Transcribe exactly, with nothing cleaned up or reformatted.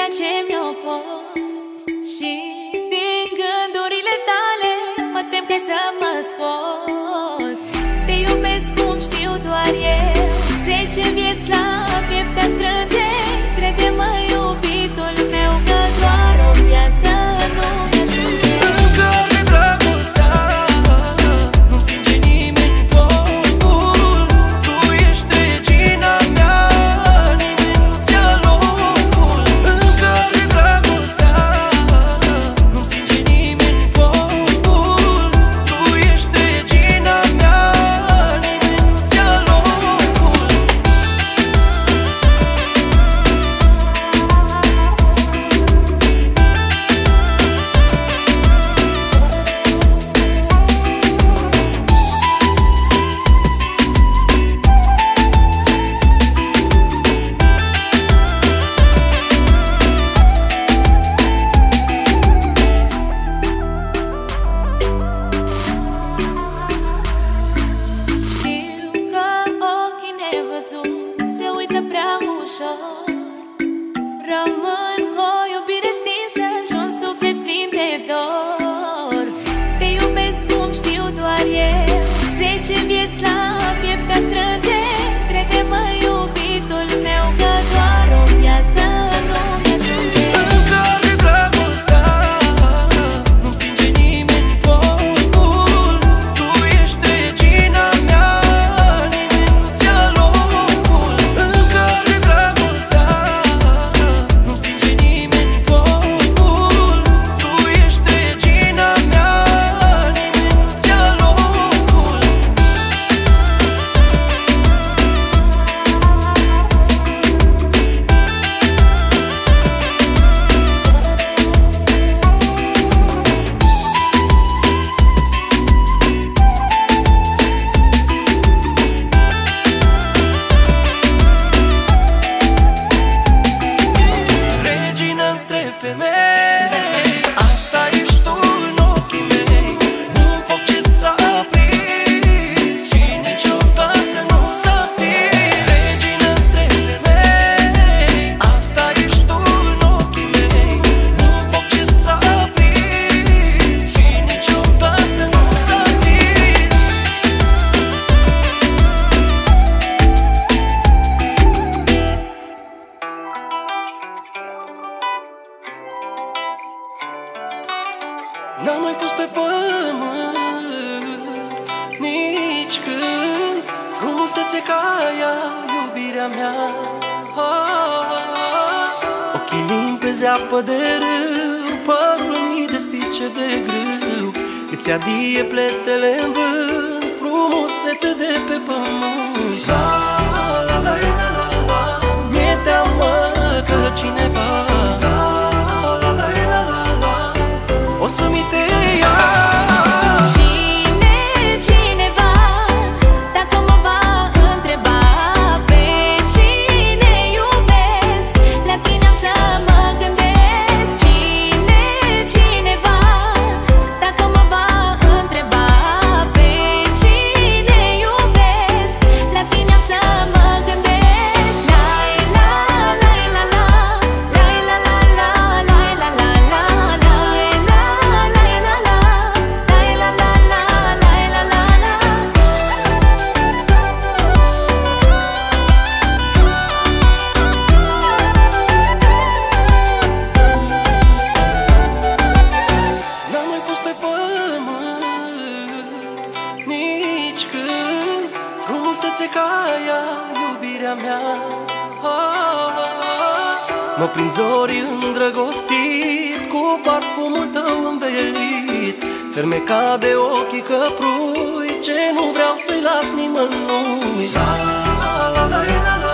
ceea ce mi-o poți. Și din gândurile tale mă tem că să mă scoți. Te iubesc cum știu doar eu, zece vieți la piept te strânge. Crede-mă, iubitul meu, că doar o viață nu-mi ajunge. Încă de dragostea nu stinge nimeni focul. Tu ești regina mea, nimeni nu-ți ia locul. Încă de dragostea nu stinge nimeni focul. Tu ești regina mea, nimeni nu-ți ia locul. Știu că ochii nevăzuți se uită prea ușor. Rămân cu o iubire stinsă și un suflet plin de dor. Te iubesc cum știu doar eu, zece vieți la piept te strânge. Crede-mă, iubitul meu, că doar o viață nu-mi ajunge. Încă de dragostea nu stinge nimeni focul. Tu ești regina mea, nimeni nu-ți ia locul. Încă de dragostea nu stinge nimeni focul. Tu ești regina mea, nimeni nu-ți ia locul. Regină între femei, asta ești tu în ochii mei. Un foc ce s-a aprins și niciodată nu s-a stins. Regină între femei, asta ești tu în ochii mei. Un foc ce s-a aprins și niciodată nu s-a stins. N-am mai fost pe pământ nici când frumusețe ca ea, iubirea mea. Ah, ochii limpezi, apă de râu, părul mii de spice de grâu. Îți adie pletele în vânt, frumusețe de pe pământ. La la la la la la, mi-e teamă că cineva la la la la la la o să-mi te ia. Cine, cineva, dacă mă va întreba pe cine iubesc, la tine am să mă gândesc. Cine, cineva, dacă mă va întreba pe cine iubesc, la tine am să mă gândesc. Lai la lai la la, lai la la la, lai la la la, lai la lai la la, lai la la la, lai la la la. N-am mai fost pe pământ nici când frumusețe ca ea, iubirea mea. Ah, mă prind zorii îndrăgostit, cu parfumul tău învelit, fermecat de ochii căprui, ce nu vreau să-i las nimănui. La la la la la la.